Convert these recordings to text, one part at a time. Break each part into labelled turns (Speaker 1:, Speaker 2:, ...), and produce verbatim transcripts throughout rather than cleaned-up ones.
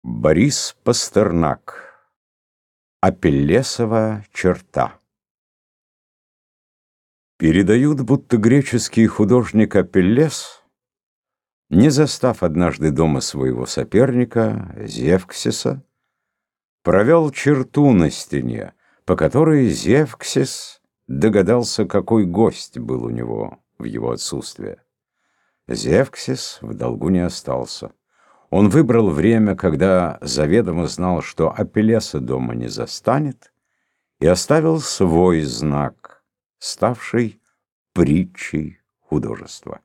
Speaker 1: Борис Пастернак. Апеллесова черта. Передают, будто греческий художник Апеллес, не застав однажды дома своего соперника Зевксиса, провел черту на стене, по которой Зевксис догадался, какой гость был у него в его отсутствие. Зевксис в долгу не остался. Он выбрал время, когда заведомо знал, что Апеллеса дома не застанет, и оставил свой знак, ставший притчей художества.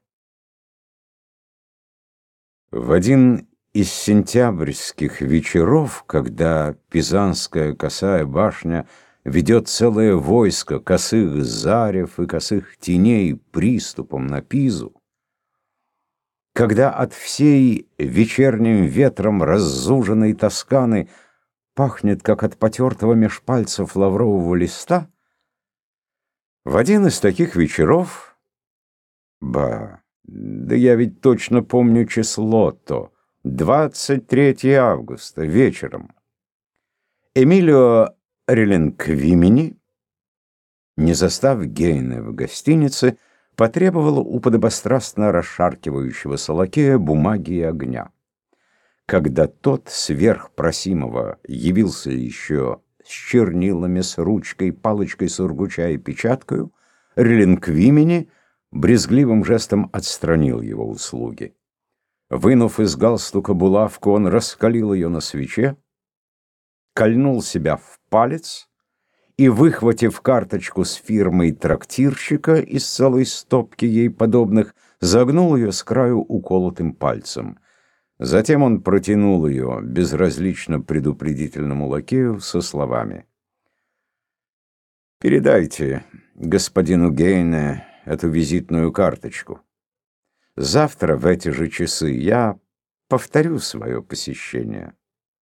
Speaker 1: В один из сентябрьских вечеров, когда Пизанская косая башня ведет целое войско косых зарев и косых теней приступом на Пизу, когда от всей вечерним ветром раззуженной Тосканы пахнет, как от потертого меж пальцев лаврового листа, в один из таких вечеров, ба, да я ведь точно помню число-то, двадцать третьего августа, вечером, Эмилио Релинквимени, не застав Гейне в гостинице, потребовал у подобострастно расшаркивающегося лакея бумаги и огня. Когда тот сверх просимого явился еще с чернилами, с ручкой, палочкой сургуча и печаткою, Релинквимени брезгливым жестом отстранил его услуги. Вынув из галстука булавку, он раскалил ее на свече, кольнул себя в палец и, выхватив карточку с фирмой трактирщика из целой стопки ей подобных, загнул ее с краю уколотым пальцем. Затем он протянул ее безразлично предупредительному лакею со словами: «Передайте господину Гейне эту визитную карточку. Завтра в эти же часы я повторю свое посещение».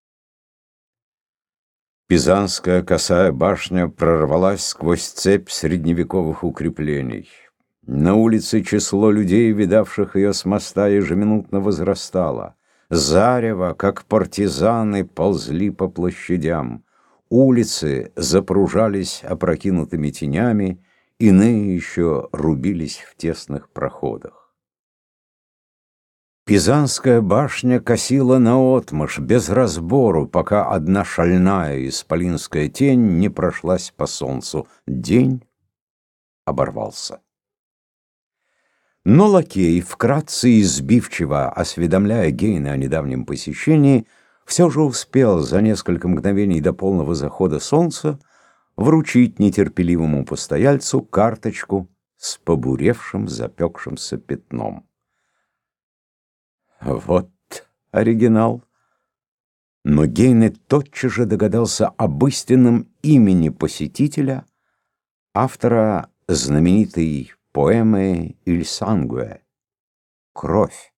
Speaker 1: Пизанская косая башня прорвалась сквозь цепь средневековых укреплений. На улице число людей, видавших ее с моста, ежеминутно возрастало. Зарево, как партизаны, ползли по площадям. Улицы запружались опрокинутыми тенями, иные еще рубились в тесных проходах. Пизанская башня косила наотмашь, без разбору, пока одна шальная исполинская тень не прошлась по солнцу. День оборвался. Но лакей, вкратце и сбивчиво осведомляя Гейна о недавнем посещении, все же успел за несколько мгновений до полного захода солнца вручить нетерпеливому постояльцу карточку с побуревшим запекшимся пятном. Вот оригинал. Но Гейне тотчас же догадался об истинном имени посетителя, автора знаменитой поэмы «Иль сангуэ» — «Кровь».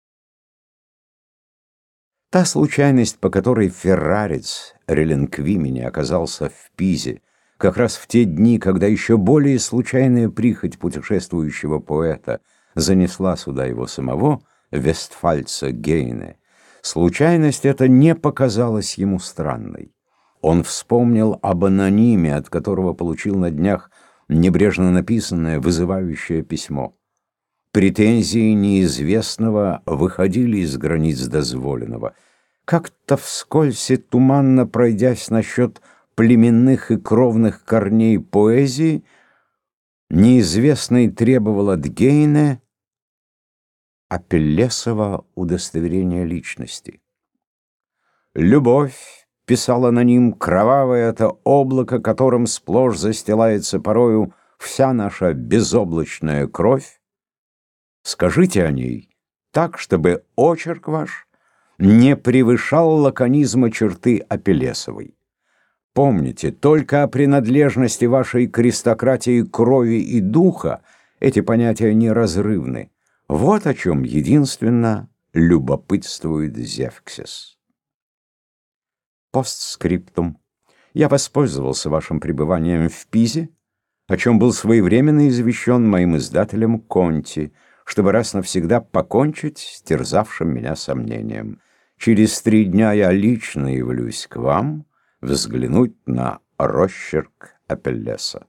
Speaker 1: Та случайность, по которой феррарец Релинквимени оказался в Пизе, как раз в те дни, когда еще более случайная прихоть путешествующего поэта занесла сюда его самого, вестфальца Гейне, случайность эта не показалась ему странной. Он вспомнил об анониме, от которого получил на днях небрежно написанное, вызывающее письмо. Претензии неизвестного выходили из границ дозволенного. Как-то вскользь и туманно пройдясь насчет племенных и кровных корней поэзии, неизвестный требовал от Гейне Апеллесова удостоверение личности. «Любовь», — писал аноним, — «кровавое это облако, которым сплошь застилается порою вся наша безоблачная кровь. Скажите о ней так, чтобы очерк ваш не превышал лаконизма черты Апеллесовой. Помните, только о принадлежности вашей к аристократии крови и духа эти понятия неразрывны. Вот о чем единственно любопытствует Зевксис. Постскриптум. Я воспользовался вашим пребыванием в Пизе, о чем был своевременно извещен моим издателем Конти, чтобы раз навсегда покончить с терзавшим меня сомнением. Через три дня я лично явлюсь к вам взглянуть на росчерк Апеллеса.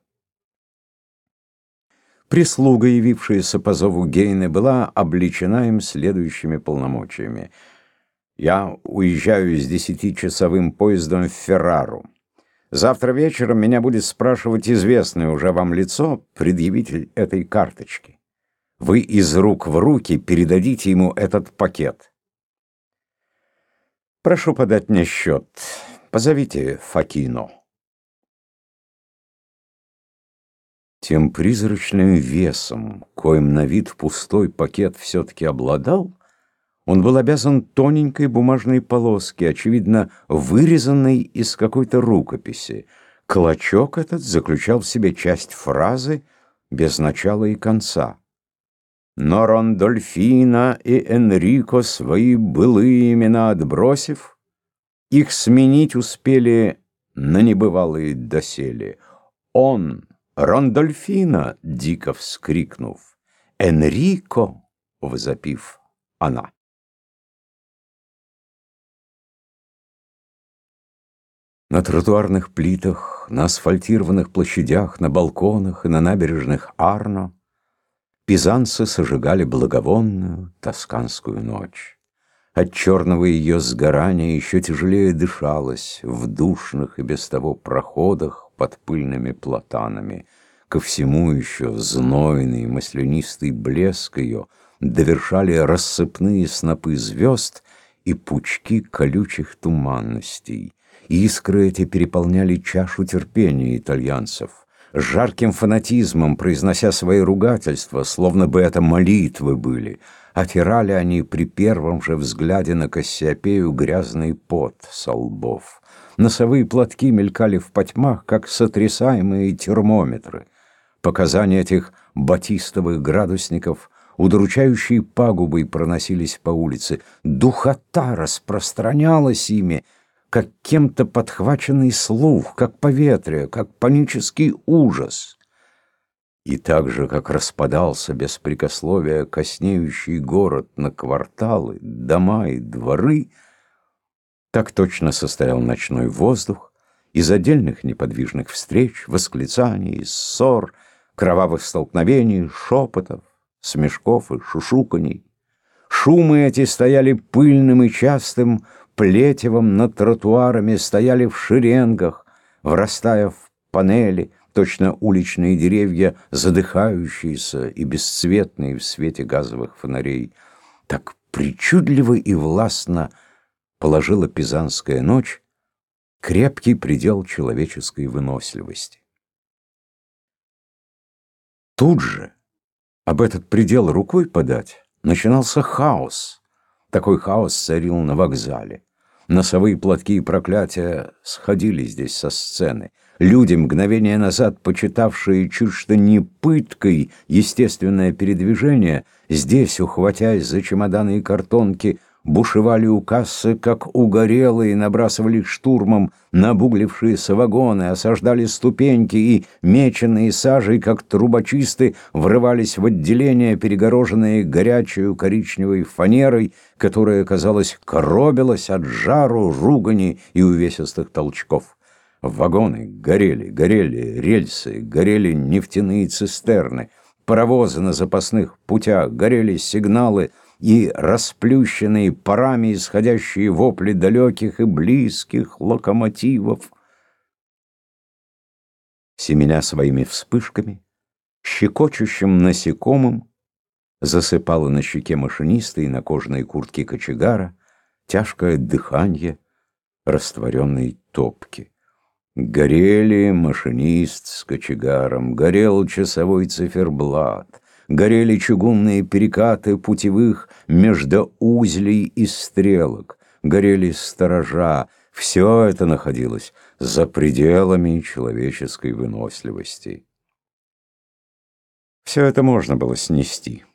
Speaker 1: Прислуга, явившаяся по зову Гейне, была облечена им следующими полномочиями. Я уезжаю с десятичасовым поездом в Феррару. Завтра вечером меня будет спрашивать известное уже вам лицо, предъявитель этой карточки. Вы из рук в руки передадите ему этот пакет. Прошу подать мне счет. Позовите Факино. Тем призрачным весом, коим на вид пустой пакет все-таки обладал, он был обязан тоненькой бумажной полоске, очевидно, вырезанной из какой-то рукописи. Клочок этот заключал в себе часть фразы без начала и конца. Но Рондольфино и Энрико, свои былые имена отбросив, их сменить успели на небывалые доселе. Он, Рондольфино, дико вскрикнув, Энрико, возопив она. На тротуарных плитах, на асфальтированных площадях, на балконах и на набережных Арно пизанцы сожигали благовонную тосканскую ночь. От черного ее сгорания еще тяжелее дышалось в душных и без того проходах под пыльными платанами. Ко всему еще знойный маслянистый блеск ее довершали рассыпные снопы звезд и пучки колючих туманностей. Искры эти переполняли чашу терпения итальянцев. С жарким фанатизмом, произнося свои ругательства, словно бы это молитвы были, отирали они при первом же взгляде на Кассиопею грязный пот со лбов. Носовые платки мелькали в потьмах, как сотрясаемые термометры. Показания этих батистовых градусников удручающей пагубой проносились по улице. Духота распространялась ими, как кем-то подхваченный слух, как поветрие, как панический ужас. И так же, как распадался без прикословия коснеющий город на кварталы, дома и дворы, так точно состоял ночной воздух из отдельных неподвижных встреч, восклицаний, ссор, кровавых столкновений, шепотов, смешков и шушуканий. Шумы эти стояли пыльным и частым плетевом над тротуарами, стояли в шеренгах, врастая в панели, точно уличные деревья, задыхающиеся и бесцветные в свете газовых фонарей. Так причудливо и властно положила пизанская ночь крепкий предел человеческой выносливости. Тут же, об этот предел рукой подать, начинался хаос. Такой хаос царил на вокзале. Носовые платки и проклятия сходили здесь со сцены. Люди, мгновение назад почитавшие чуть что не пыткой естественное передвижение, здесь, ухватясь за чемоданы и картонки, бушевали у кассы, как угорелые, набрасывали штурмом на обуглившиеся вагоны, осаждали ступеньки и, меченные сажей, как трубочисты, врывались в отделение, перегороженные горячей коричневой фанерой, которая, казалось, коробилась от жару, ругани и увесистых толчков. Вагоны горели, горели рельсы, горели нефтяные цистерны, паровозы на запасных путях, горели сигналы и расплющенные парами исходящие вопли далеких и близких локомотивов. Семеня своими вспышками, щекочущим насекомым засыпало на щеке машиниста и на кожаной куртке кочегара тяжкое дыхание растворенной топки. Горели машинист с кочегаром, горел часовой циферблат, горели чугунные перекаты путевых междоузлей и стрелок, горели сторожа. Все это находилось за пределами человеческой выносливости. Все это можно было снести.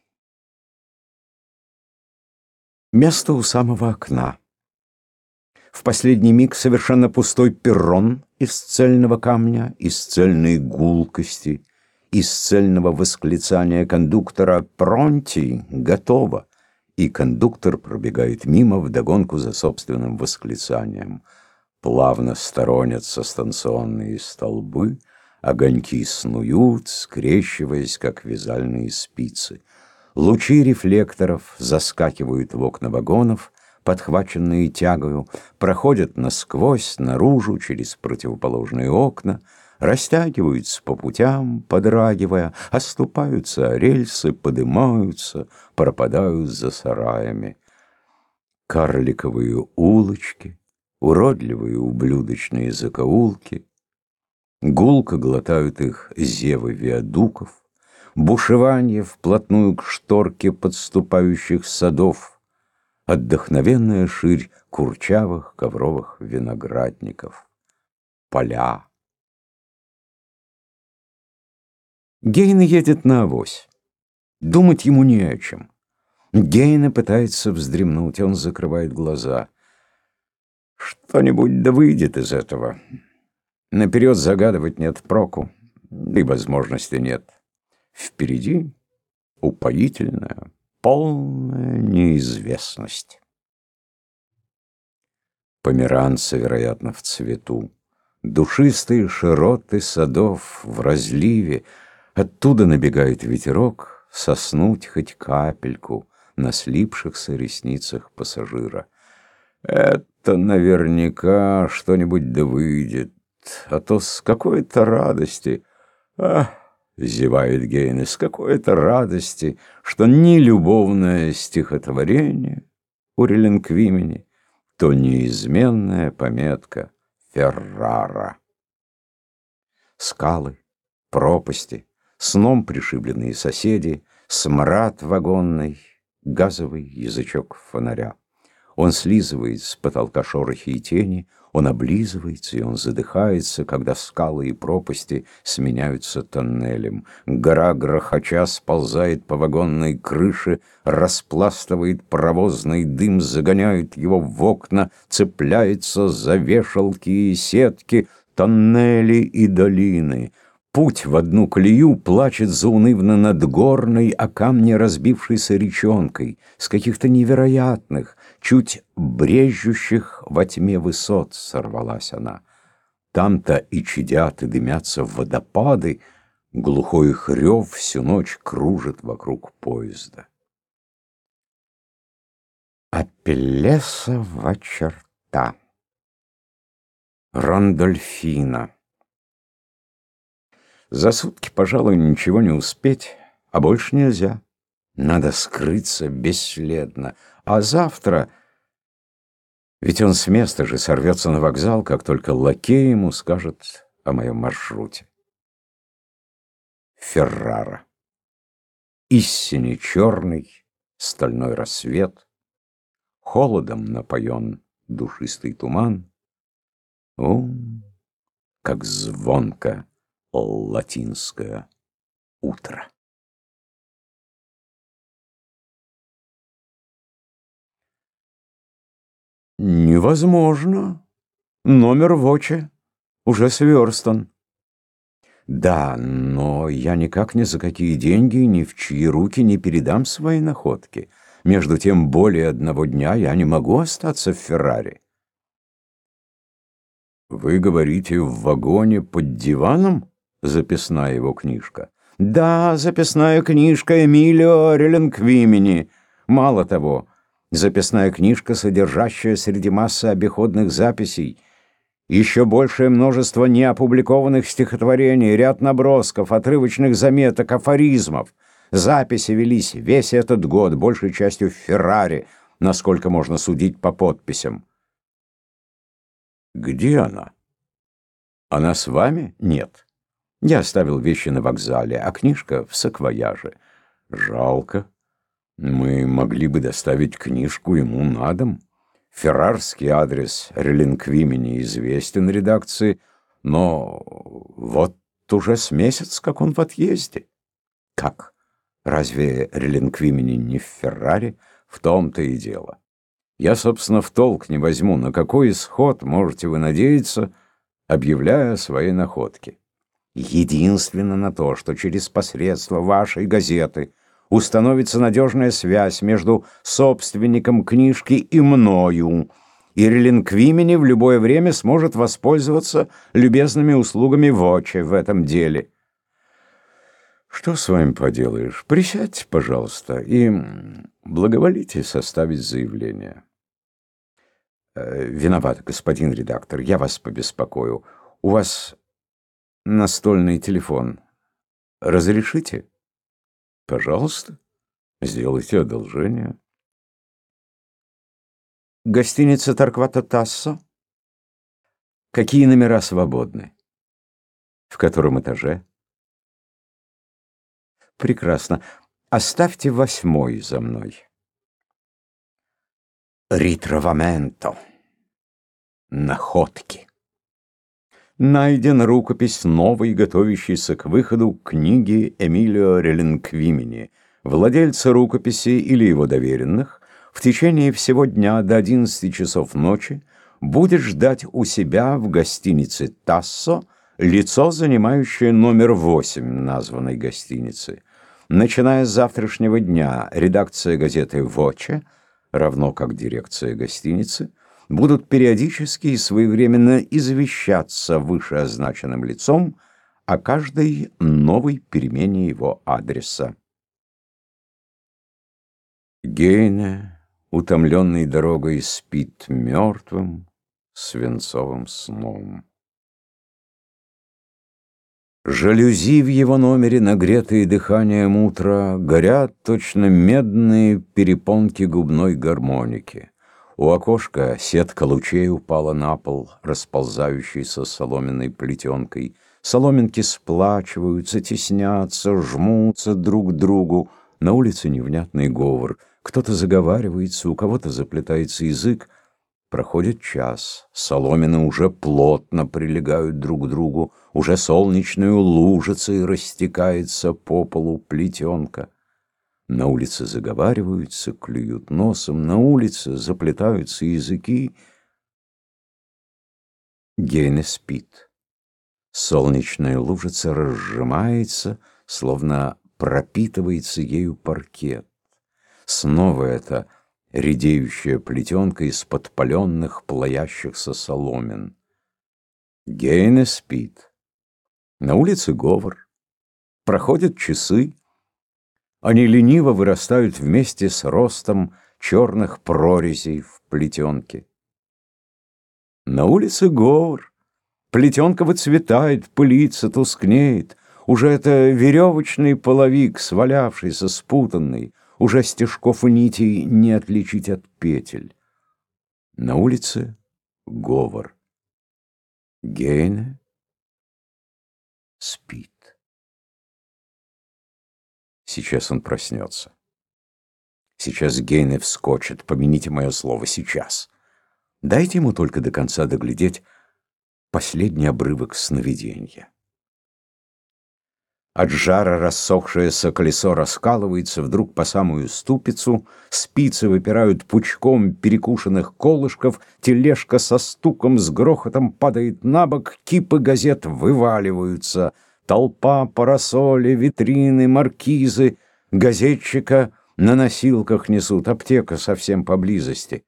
Speaker 1: Место у самого окна. В последний миг совершенно пустой перрон из цельного камня, из цельной гулкости, из цельного восклицания кондуктора «Пронти! Готово!» и кондуктор пробегает мимо вдогонку за собственным восклицанием. Плавно сторонятся станционные столбы, огоньки снуют, скрещиваясь, как вязальные спицы. Лучи рефлекторов заскакивают в окна вагонов, подхваченные тягою, проходят насквозь, наружу, через противоположные окна, растягиваются по путям, подрагивая, оступаются о рельсы, подымаются, пропадают за сараями. Карликовые улочки, уродливые ублюдочные закоулки, гулко глотают их зевы виадуков, бушевание вплотную к шторке подступающих садов, отдохновенная ширь курчавых ковровых виноградников, поля. Гейне едет на авось. Думать ему не о чем. Гейне пытается вздремнуть, он закрывает глаза. Что-нибудь да выйдет из этого. Наперед загадывать нет проку, и возможности нет. Впереди упоительная, полная неизвестность. Померанцы, вероятно, в цвету. Душистые широты садов в разливе. Оттуда набегает ветерок, соснуть хоть капельку на слипшихся ресницах пассажира. Это наверняка что-нибудь да выйдет, а то с какой-то радости, ах, зевает Гейне, с какой-то радости, что ни любовное стихотворение у релинквимени, то неизменная пометка Феррара. Скалы, пропасти, сном пришибленные соседи, смрад вагонный, газовый язычок фонаря. Он слизывает с потолка шорохи и тени, он облизывается и он задыхается, когда скалы и пропасти сменяются тоннелем. Гора грохоча сползает по вагонной крыше, распластывает паровозный дым, загоняет его в окна, цепляется за вешалки и сетки, тоннели и долины. Путь в одну колею плачет заунывно над горной, о камне разбившейся речонкой. С каких-то невероятных, чуть брежущих во тьме высот сорвалась она. Там-то и чадят, и дымятся водопады, глухой их рев всю ночь кружит вокруг поезда. Апеллесова черта. Рандольфина. За сутки, пожалуй, ничего не успеть, а больше нельзя. Надо скрыться бесследно. А завтра... Ведь он с места же сорвется на вокзал, как только лакей ему скажет о моем маршруте. Феррара. Истине черный стальной рассвет. Холодом напоен душистый туман. О, как звонко латинское утро. Невозможно. Номер в Оче уже сверстан. Да, но я никак ни за какие деньги, ни в чьи руки не передам свои находки. Между тем, более одного дня я не могу остаться в Феррари. Вы говорите, в вагоне под диваном? Записная его книжка. Да, записная книжка Эмилио Релинквимени. Мало того, записная книжка, содержащая среди массы обиходных записей еще большее множество неопубликованных стихотворений, ряд набросков, отрывочных заметок, афоризмов. Записи велись весь этот год, большей частью в Феррари, насколько можно судить по подписям. Где она? Она с вами? Нет. Я оставил вещи на вокзале, а книжка в саквояже. Жалко. Мы могли бы доставить книжку ему на дом. Феррарский адрес Релинквимени известен редакции, но вот уже с месяц, как он в отъезде. Как? Разве Релинквимени не в Феррари? В том-то и дело. Я, собственно, в толк не возьму, на какой исход можете вы надеяться, объявляя свои находки. Единственно на то, что через посредство вашей газеты установится надежная связь между собственником книжки и мною, и релинквимени в любое время сможет воспользоваться любезными услугами Воче в этом деле. Что с вами поделаешь? Присядьте, пожалуйста, и благоволите составить заявление. Виноват, господин редактор, я вас побеспокою. У вас настольный телефон. Разрешите? Пожалуйста, сделайте одолжение. Гостиница Торквато Тассо. Какие номера свободны? В котором этаже? Прекрасно. Оставьте восьмой за мной. Ритроваменто. Находки. Найден рукопись новой, готовящейся к выходу книги Эмилио Релинквимени. Владельца рукописи или его доверенных в течение всего дня до одиннадцати часов ночи будет ждать у себя в гостинице Тассо лицо, занимающее номер восемь названной гостиницы. Начиная с завтрашнего дня редакция газеты «Воче», равно как дирекция гостиницы, будут периодически и своевременно извещаться вышеозначенным лицом о каждой новой перемене его адреса. Гейне, утомленный дорогой, спит мертвым свинцовым сном. Жалюзи в его номере, нагретые дыханием утра, горят точно медные перепонки губной гармоники. У окошка сетка лучей упала на пол, расползающейся соломенной плетенкой. Соломинки сплачиваются, теснятся, жмутся друг к другу. На улице невнятный говор. Кто-то заговаривается, у кого-то заплетается язык. Проходит час. Соломины уже плотно прилегают друг к другу. Уже солнечную лужицей растекается по полу плетенка. На улице заговариваются, клюют носом. На улице заплетаются языки. Гейне спит. Солнечная лужица разжимается, словно пропитывается ею паркет. Снова это редеющая плетенка из подпаленных, плоящихся соломин. Гейне спит. На улице говор. Проходят часы. Они лениво вырастают вместе с ростом черных прорезей в плетенке. На улице говор. Плетенка выцветает, пылится, тускнеет. Уже это веревочный половик, свалявшийся, спутанный. Уже стежков и нитей не отличить от петель. На улице говор. Гейне спит. Сейчас он проснется. Сейчас Гейне вскочит, помяните мое слово, сейчас. Дайте ему только до конца доглядеть последний обрывок сновидения. От жара рассохшееся колесо раскалывается вдруг по самую ступицу, спицы выпирают пучком перекушенных колышков, тележка со стуком, с грохотом падает на бок, кипы газет вываливаются, толпа, парасоли, витрины, маркизы, газетчика на носилках несут, аптека совсем поблизости.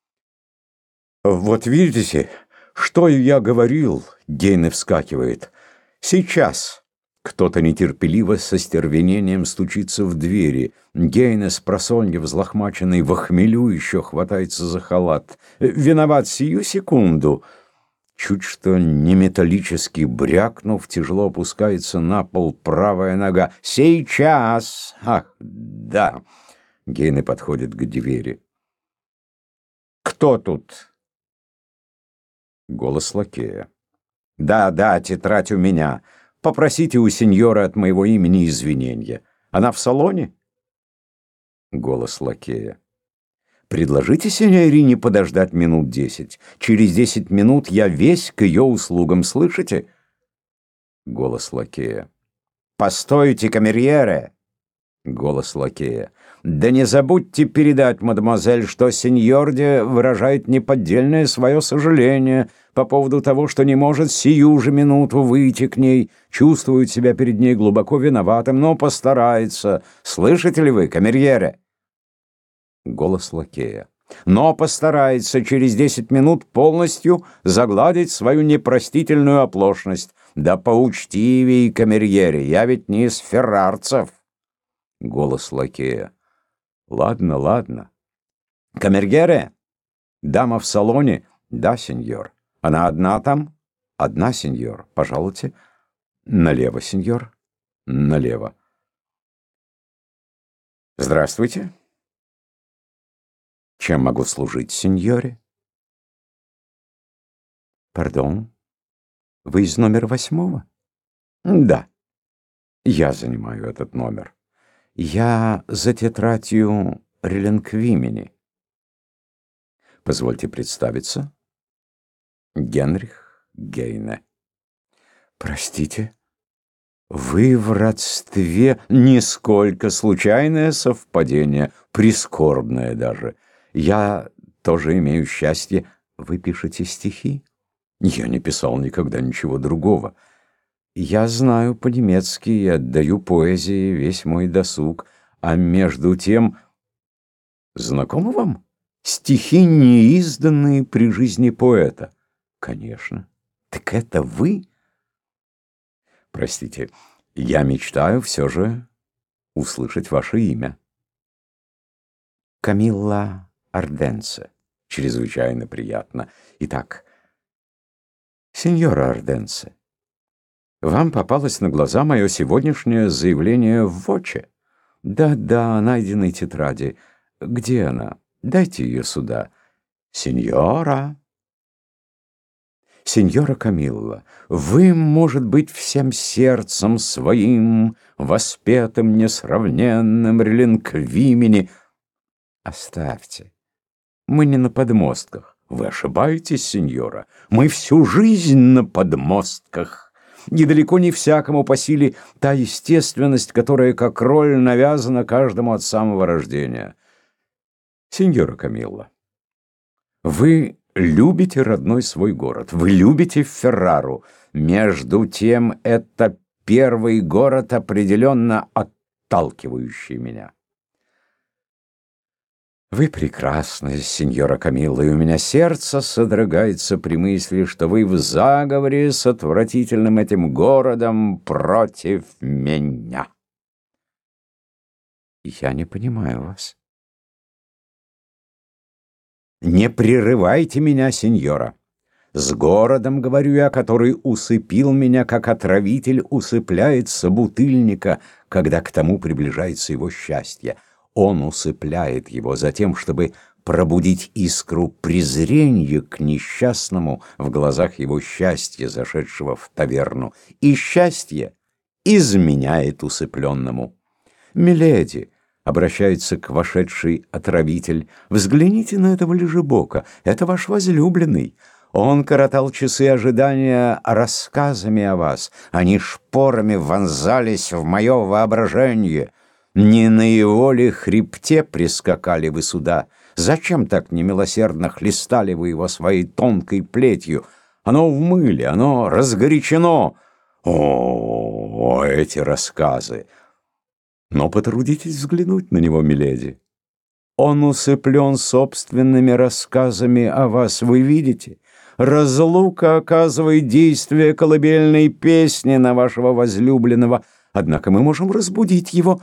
Speaker 1: «Вот видите, что я говорил?» — Гейне вскакивает. «Сейчас!» Кто-то нетерпеливо со стервенением стучится в двери. Гейне с просонья взлохмаченный во хмелю еще хватается за халат. «Виноват, сию секунду!» Чуть что не металлически брякнув, тяжело опускается на пол правая нога. «Сейчас!» «Ах, да!» Гейне подходит к двери. «Кто тут?» Голос лакея. «Да, да, тетрадь у меня. Попросите у сеньора от моего имени извинения. Она в салоне?» Голос лакея. «Предложите сеньорине подождать минут десять. Через десять минут я весь к ее услугам, слышите?» Голос лакея. «Постойте, камерьере!» Голос лакея. Да не забудьте передать, мадемуазель, что сеньорде выражает неподдельное свое сожаление по поводу того, что не может сию же минуту выйти к ней, чувствует себя перед ней глубоко виноватым, но постарается. Слышите ли вы, камерьере?» Голос лакея. «Но постарается через десять минут полностью загладить свою непростительную оплошность. Да поучтивей, камерьере, я ведь не из феррарцев». Голос лакея. «Ладно, ладно. Камергере? Дама в салоне?» «Да, сеньор». «Она одна там?» «Одна, сеньор. Пожалуйте». «Налево, сеньор». «Налево». «Здравствуйте. Чем могу служить, сеньоре?» «Пардон, вы из номера восьмого?» «Да, я занимаю этот номер. Я за тетрадью Реланквимени». «Позвольте представиться. Генрих Гейне». «Простите, вы в родстве?» «Нисколько. Случайное совпадение, прискорбное даже. Я тоже имею счастье». «Вы пишете стихи?» «Я не писал никогда ничего другого. Я знаю по-немецки и отдаю поэзии весь мой досуг. А между тем...» «Знакомы вам стихи, неизданные при жизни поэта?» «Конечно». «Так это вы?» «Простите, я мечтаю все же услышать ваше имя». «Камилла Арденсе». «Чрезвычайно приятно. Итак, сеньора Арденсе, вам попалось на глаза мое сегодняшнее заявление в Воче?» «Да-да, найденной тетради. Где она? Дайте ее сюда». «Сеньора». «Сеньора Камилла, вы, может быть, всем сердцем своим, воспетым, несравненным Реланквимени...» «Оставьте. Мы не на подмостках». «Вы ошибаетесь, сеньора. Мы всю жизнь на подмостках. И далеко не всякому по силе та естественность, которая как роль навязана каждому от самого рождения. Сеньора Камилла, вы любите родной свой город, вы любите Феррару. Между тем, это первый город, определенно отталкивающий меня». «Вы прекрасны, сеньора Камилла, и у меня сердце содрогается при мысли, что вы в заговоре с отвратительным этим городом против меня». «Я не понимаю вас». «Не прерывайте меня, сеньора. С городом, говорю я, который усыпил меня, как отравитель усыпляет собутыльника, когда к тому приближается его счастье. Он усыпляет его за тем, чтобы пробудить искру презрения к несчастному в глазах его счастья, зашедшего в таверну. И счастье изменяет усыпленному. Миледи, — обращается к вошедшей отравитель, — взгляните на этого лежебока, это ваш возлюбленный. Он коротал часы ожидания рассказами о вас, они шпорами вонзались в мое воображение. Не на его ли хребте прискакали вы сюда? Зачем так немилосердно хлестали вы его своей тонкой плетью? Оно в мыле, оно разгорячено. О, эти рассказы! Но потрудитесь взглянуть на него, миледи. Он усыплен собственными рассказами о вас, вы видите? Разлука оказывает действие колыбельной песни на вашего возлюбленного, однако мы можем разбудить его».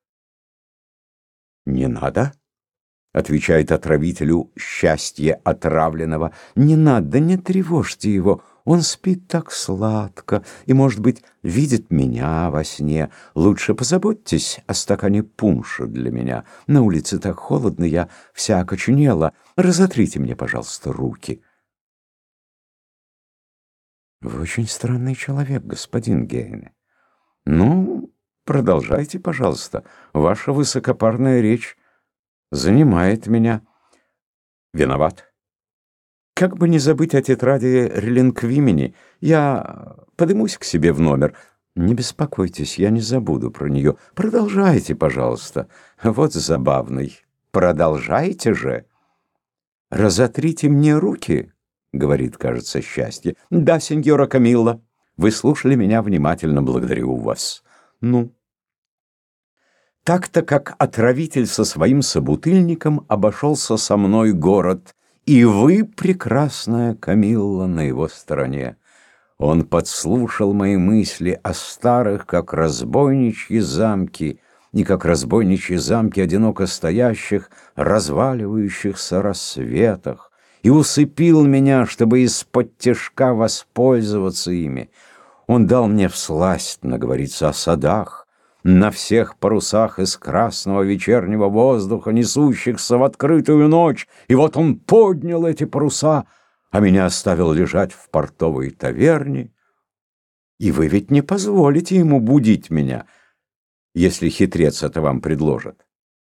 Speaker 1: «Не надо», — отвечает отравителю счастье отравленного. «Не надо, не тревожьте его. Он спит так сладко и, может быть, видит меня во сне. Лучше позаботьтесь о стакане пунша для меня. На улице так холодно, я вся окоченела. Разотрите мне, пожалуйста, руки». «Вы очень странный человек, господин Гейне. Ну, продолжайте, пожалуйста. Ваша высокопарная речь занимает меня». «Виноват. Как бы не забыть о тетради Реланквимени, я подымусь к себе в номер. Не беспокойтесь, я не забуду про нее. Продолжайте, пожалуйста. Вот забавный. Продолжайте же. Разотрите мне руки, говорит, кажется, счастье. Да, сеньора Камилла, вы слушали меня внимательно, благодарю вас. Ну? Так-то, как отравитель со своим собутыльником обошелся со мной город, и вы, прекрасная Камилла, на его стороне. Он подслушал мои мысли о старых, как разбойничьи замки, и как разбойничьи замки одиноко стоящих, разваливающихся рассветах, и усыпил меня, чтобы из-под тишка воспользоваться ими. Он дал мне всласть наговориться о садах, на всех парусах из красного вечернего воздуха, несущихся в открытую ночь, и вот он поднял эти паруса, а меня оставил лежать в портовой таверне. И вы ведь не позволите ему будить меня, если хитрец это вам предложит.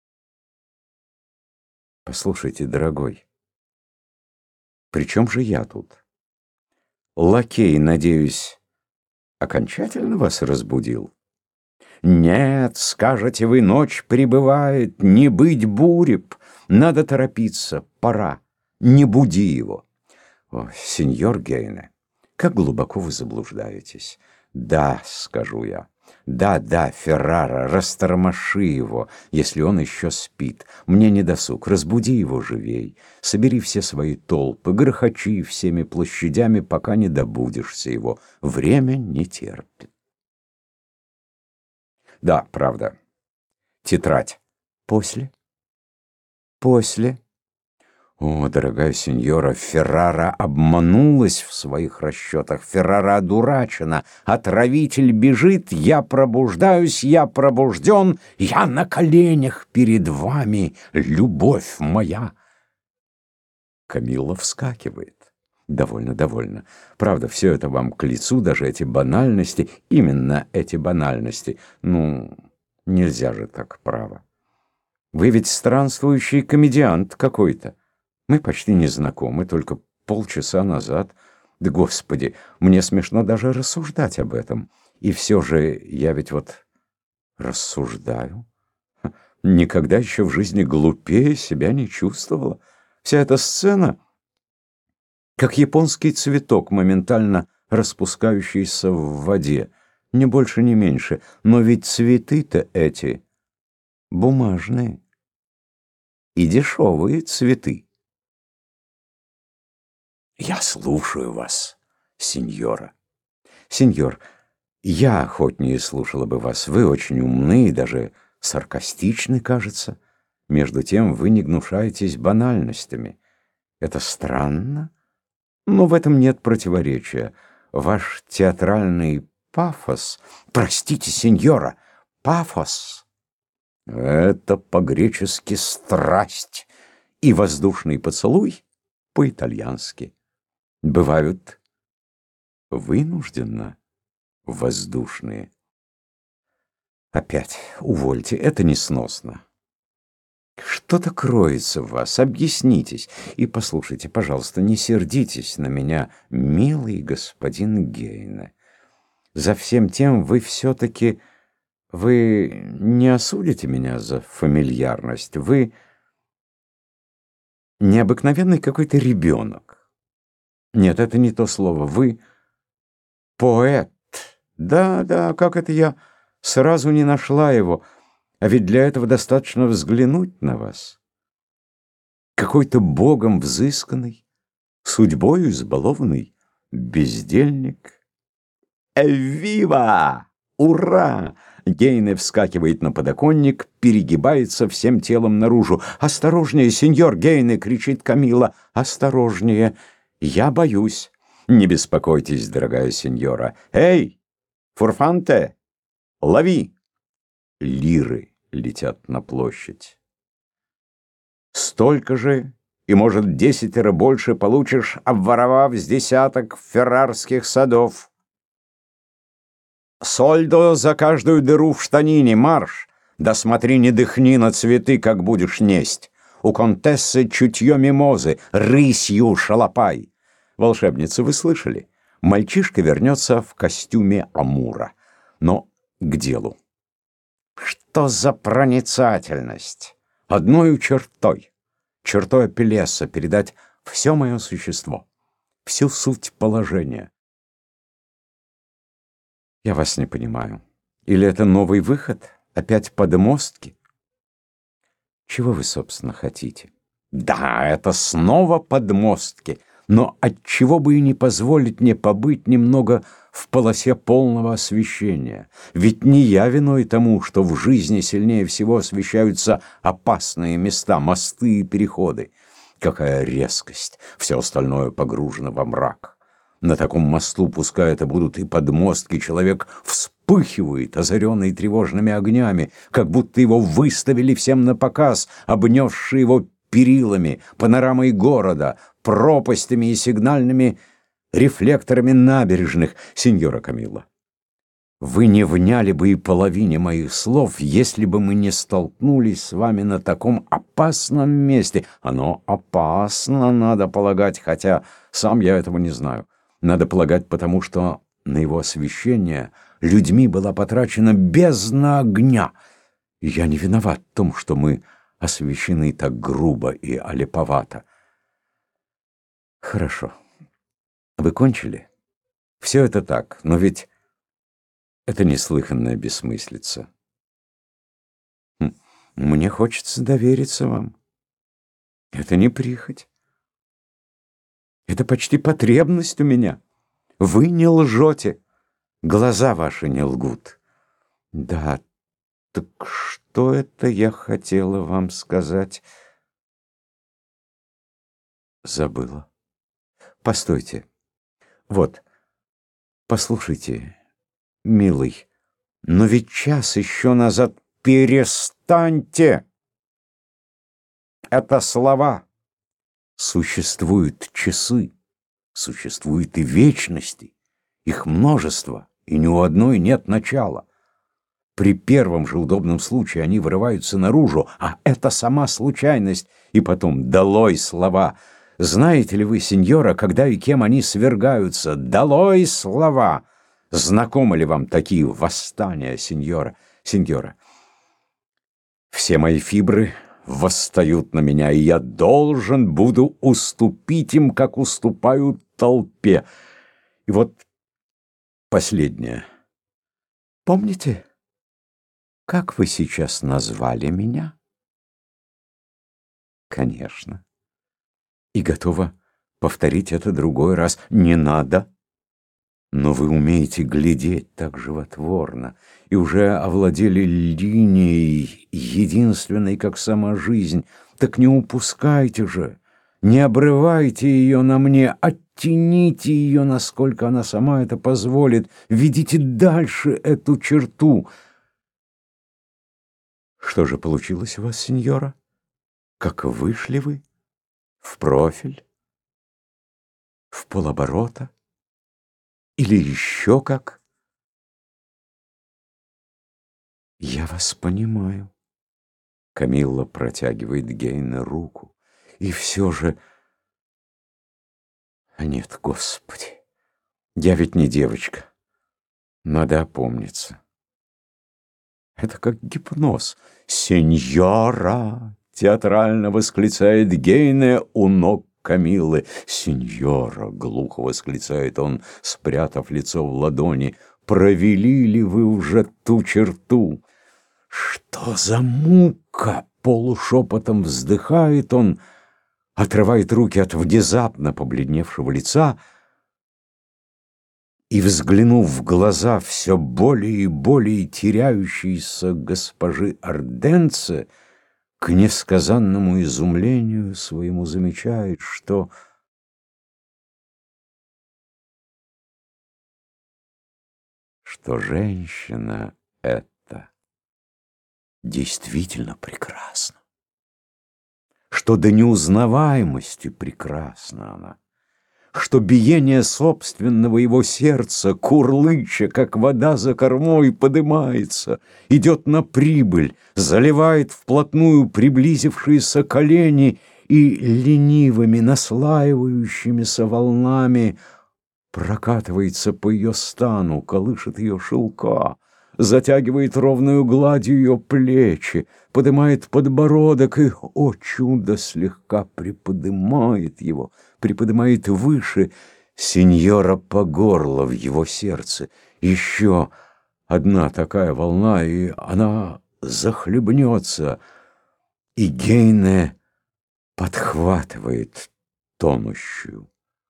Speaker 1: Послушайте, дорогой, при чем же я тут? Лакей, надеюсь, окончательно вас разбудил? Нет, скажете вы, ночь прибывает, не быть буреб, надо торопиться, пора, не буди его. О, сеньор Гейне, как глубоко вы заблуждаетесь. Да, скажу я, да, да, Феррара, растормоши его, если он еще спит. Мне не досуг, разбуди его живей, собери все свои толпы, грохочи всеми площадями, пока не добудешься его. Время не терпит. Да, правда. Тетрадь. После? После? О, дорогая сеньора, Феррара обманулась в своих расчетах. Феррара одурачена. Отравитель бежит, я пробуждаюсь, я пробужден, я на коленях перед вами, любовь моя. Камилла вскакивает. Довольно, довольно. Правда, все это вам к лицу, даже эти банальности, именно эти банальности. Ну, нельзя же так, право. Вы ведь странствующий комедиант какой-то. Мы почти не знакомы, только полчаса назад. Да, Господи, мне смешно даже рассуждать об этом. И все же я ведь вот рассуждаю. Никогда еще в жизни глупее себя не чувствовала. Вся эта сцена... как японский цветок, моментально распускающийся в воде. Ни больше, ни меньше. Но ведь цветы-то эти бумажные и дешевые цветы. Я слушаю вас, сеньора. Сеньор, я охотнее слушала бы вас. Вы очень умны и даже саркастичны, кажется. Между тем вы не гнушаетесь банальностями. Это странно. Но в этом нет противоречия. Ваш театральный пафос... Простите, сеньора, пафос — это по-гречески страсть, и воздушный поцелуй по-итальянски. Бывают вынужденно воздушные. Опять увольте, это несносно. Что-то кроется в вас, объяснитесь. И послушайте, пожалуйста, не сердитесь на меня, милый господин Гейне. За всем тем вы все-таки... Вы не осудите меня за фамильярность. Вы необыкновенный какой-то ребенок. Нет, это не то слово. Вы поэт. Да, да, как это я сразу не нашла его. А ведь для этого достаточно взглянуть на вас. Какой-то богом взысканный, судьбою избалованный бездельник. Эввива! Ура! Гейне вскакивает на подоконник, перегибается всем телом наружу. «Осторожнее, сеньор Гейне!» — кричит Камилла. «Осторожнее! Я боюсь!» «Не беспокойтесь, дорогая сеньора! Эй, фурфанте, лови!» Лиры летят на площадь. Столько же, и, может, десятеро больше получишь, обворовав с десяток феррарских садов. Сольдо за каждую дыру в штанине, марш! Да смотри, не дыхни на цветы, как будешь несть. У контессы чутье мимозы, рысью шалопай. Волшебница, вы слышали? Мальчишка вернется в костюме Амура. Но к делу. Что за проницательность? Одною чертой, чертой Апеллеса передать все мое существо, всю суть положения. Я вас не понимаю. Или это новый выход? Опять подмостки? Чего вы, собственно, хотите? Да, это снова подмостки. Но отчего бы и не позволить мне побыть немного в полосе полного освещения? Ведь не я виной тому, что в жизни сильнее всего освещаются опасные места, мосты и переходы. Какая резкость! Все остальное погружено во мрак. На таком мосту, пускай это будут и подмостки, человек вспыхивает, озаренный тревожными огнями, как будто его выставили всем на показ, обнесшие его перилами, панорамой города, пропастями и сигнальными рефлекторами набережных. Сеньора Камилла, вы не вняли бы и половине моих слов, если бы мы не столкнулись с вами на таком опасном месте. Оно опасно, надо полагать, хотя сам я этого не знаю. Надо полагать, потому что на его освещение людьми была потрачена бездна огня. И я не виноват в том, что мы освещены так грубо и олиповато. Хорошо. Вы кончили? Все это так, но ведь это неслыханная бессмыслица. Хм, мне хочется довериться вам. Это не прихоть. Это почти потребность у меня. Вы не лжете. Глаза ваши не лгут. Да, так что это я хотела вам сказать? Забыла. Постойте. Вот, послушайте, милый, но ведь час еще назад... Перестаньте! Это слова. Существуют часы, существуют и вечности. Их множество, и ни у одной нет начала. При первом же удобном случае они вырываются наружу, а это сама случайность. И потом, долой слова! Знаете ли вы, сеньора, когда и кем они свергаются? Долой слова! Знакомы ли вам такие восстания, сеньора? Сеньора, все мои фибры восстают на меня, и я должен буду уступить им, как уступаю толпе. И вот последнее. Помните, как вы сейчас назвали меня? Конечно. И готова повторить это другой раз. Не надо. Но вы умеете глядеть так животворно и уже овладели линией, единственной, как сама жизнь. Так не упускайте же, не обрывайте ее на мне, оттяните ее, насколько она сама это позволит, ведите дальше эту черту. Что же получилось у вас, сеньора? Как вышли вы? В профиль? В полоборота? Или еще как? Я вас понимаю. Камилла протягивает Гейне руку. И все же... А нет, Господи, я ведь не девочка. Надо опомниться. Это как гипноз. «Сеньора!» — театрально восклицает Гейне у ног Камиллы. «Сеньора!» — глухо восклицает он, спрятав лицо в ладони. «Провели ли вы уже ту черту?» «Что за мука?» — полушепотом вздыхает он, отрывает руки от внезапно побледневшего лица и, взглянув в глаза все более и более теряющейся госпожи Орденце, к несказанному изумлению своему замечает, что что женщина эта действительно прекрасна, что до неузнаваемости прекрасна она, что биение собственного его сердца, курлыча, как вода за кормой, подымается, идет на прибыль, заливает вплотную приблизившиеся колени и ленивыми, наслаивающимися волнами прокатывается по ее стану, колышет ее шелка, затягивает ровную гладью ее плечи, поднимает подбородок и, о чудо, слегка приподнимает его, приподнимает выше, сеньора по горло в его сердце. Еще одна такая волна, и она захлебнется, и Гейне подхватывает тонущую.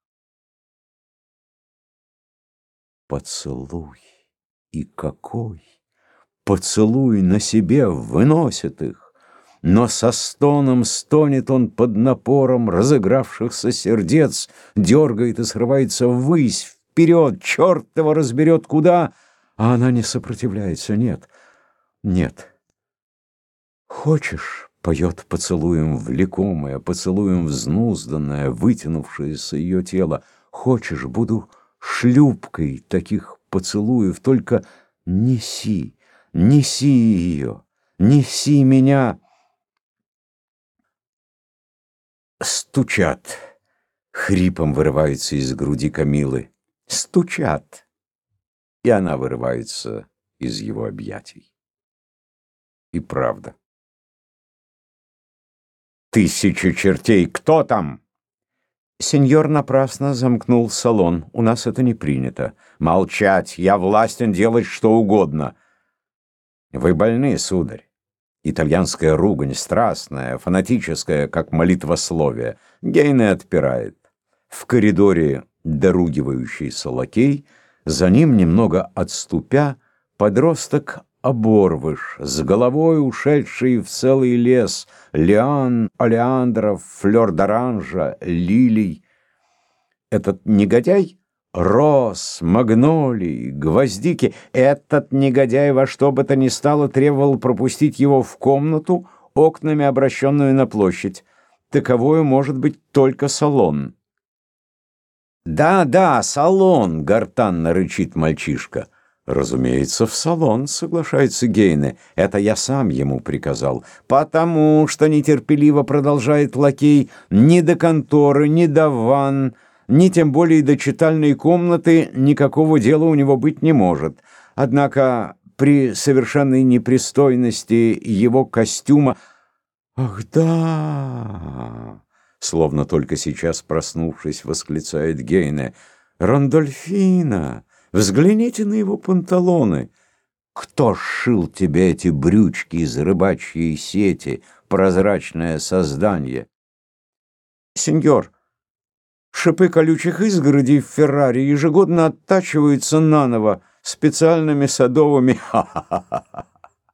Speaker 1: Поцелуй, и какой! Поцелуй на себе выносит их, но со стоном стонет он под напором разыгравшихся сердец, дергает и срывается ввысь, вперед, черт его разберет куда, а она не сопротивляется, нет, нет. Хочешь, поет поцелуем влекомое, поцелуем взнузданное, вытянувшееся ее тело, хочешь, буду шлюпкой таких поцелуев, только неси, неси ее, неси меня. Стучат, хрипом вырываются из груди Камилы, стучат, и она вырывается из его объятий. И правда. Тысяча чертей, кто там? Сеньор напрасно замкнул салон. У нас это не принято. Молчать, я властен делать что угодно. Вы больны, сударь. Итальянская ругань, страстная, фанатическая, как молитвословие. Гейне отпирает. В коридоре доругивающийся лакей, за ним, немного отступя, подросток оборвыш, с головой ушедший в целый лес лиан, олеандров, флёр-д'оранжа, лилий. Этот негодяй — роз, магнолий, гвоздики. Этот негодяй во что бы то ни стало требовал пропустить его в комнату, окнами обращенную на площадь. Таковою может быть только салон. «Да, да, салон!» — гортанно рычит мальчишка. «Разумеется, в салон», — соглашается Гейне. «Это я сам ему приказал». «Потому что нетерпеливо продолжает лакей, ни до конторы, ни до ванн, ни тем более до читальной комнаты никакого дела у него быть не может. Однако при совершенной непристойности его костюма...» «Ах, да!» — словно только сейчас проснувшись, восклицает Гейне. «Рандольфина! Взгляните на его панталоны. Кто сшил тебе эти брючки из рыбачьей сети, прозрачное создание?» «Сеньор, шипы колючих изгородей в Феррари ежегодно оттачиваются наново специальными садовыми...» Ха-ха-ха-ха.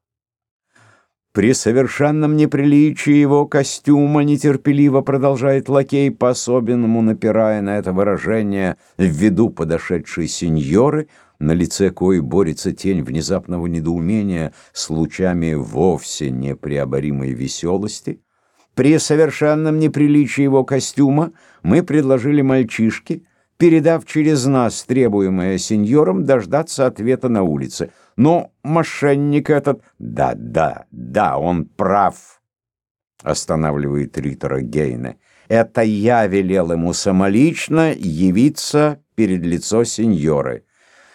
Speaker 1: «При совершенном неприличии его костюма нетерпеливо продолжает лакей, по-особенному напирая на это выражение в виду подошедшей сеньоры, на лице коей борется тень внезапного недоумения с лучами вовсе непреоборимой веселости. При совершенном неприличии его костюма мы предложили мальчишке, передав через нас требуемое сеньором, дождаться ответа на улице. Но мошенник этот... Да, да, да, он прав, останавливает ритора Гейне. Это я велел ему самолично явиться перед лицо сеньоры.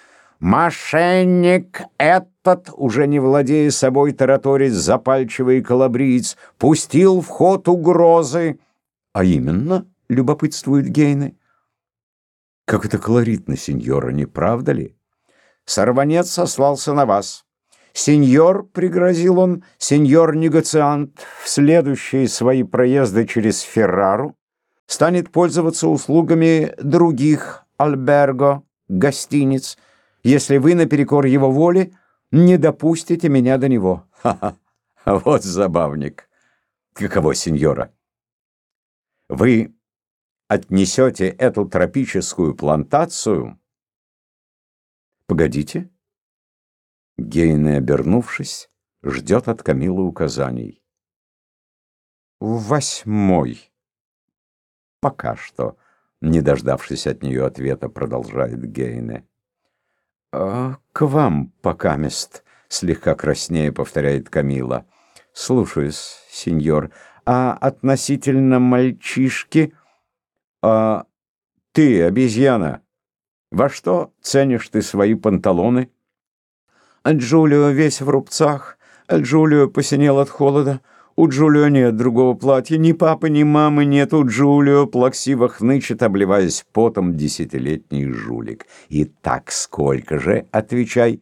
Speaker 1: Мошенник этот, уже не владея собой, тараторит запальчивый калабриец, пустил в ход угрозы. А именно, любопытствует Гейне. Как это колоритно, сеньора, не правда ли? Сорванец сослался на вас. Сеньор, пригрозил он, сеньор-негациант, в следующие свои проезды через Феррару станет пользоваться услугами других альберго, гостиниц, если вы, наперекор его воле, не допустите меня до него. Ха-ха, вот забавник. Каково, сеньора? Вы отнесете эту тропическую плантацию... Погодите. Гейне, обернувшись, ждет от Камилы указаний. Восьмой. Пока что, не дождавшись от нее ответа, продолжает Гейне. «А, к вам, покамест», — слегка краснея повторяет Камила. «Слушаюсь, сеньор. А относительно мальчишки... А ты, обезьяна, во что ценишь ты свои панталоны?» Джулио весь в рубцах, Джулио посинел от холода. У Джулио нет другого платья, ни папы, ни мамы нет. У Джулио плаксиво хнычет, обливаясь потом, десятилетний жулик. Итак, сколько же, отвечай?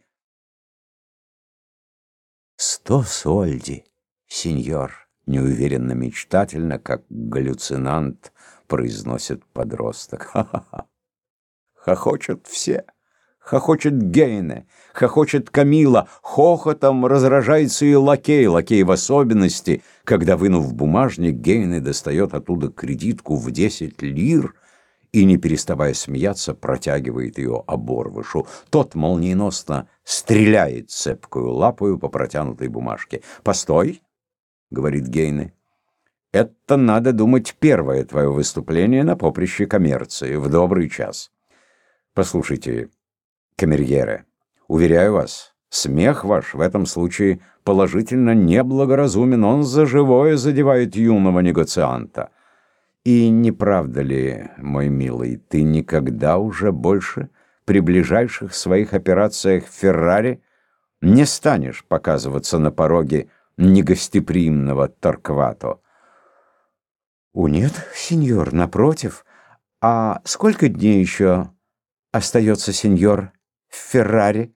Speaker 1: Сто сольди, сеньор, неуверенно-мечтательно, как галлюцинант, произносит подросток. Ха-ха-ха. Хохочут все. Хохочет Гейне, хохочет Камила, хохотом разражается и лакей, лакей в особенности, когда, вынув бумажник, Гейне достает оттуда кредитку в десять лир и, не переставая смеяться, протягивает ее оборвышу. Тот молниеносно стреляет цепкую лапою по протянутой бумажке. «Постой!» — говорит Гейне. «Это, надо думать, первое твое выступление на поприще коммерции в добрый час. Послушайте, камерьере, уверяю вас, смех ваш в этом случае положительно неблагоразумен, он за живое задевает юного негоцианта. И не правда ли, мой милый, ты никогда уже больше при ближайших своих операциях в Феррари не станешь показываться на пороге негостеприимного Торквато?» «О, нет, сеньор, напротив. А сколько дней еще остается, сеньор, в Феррари?»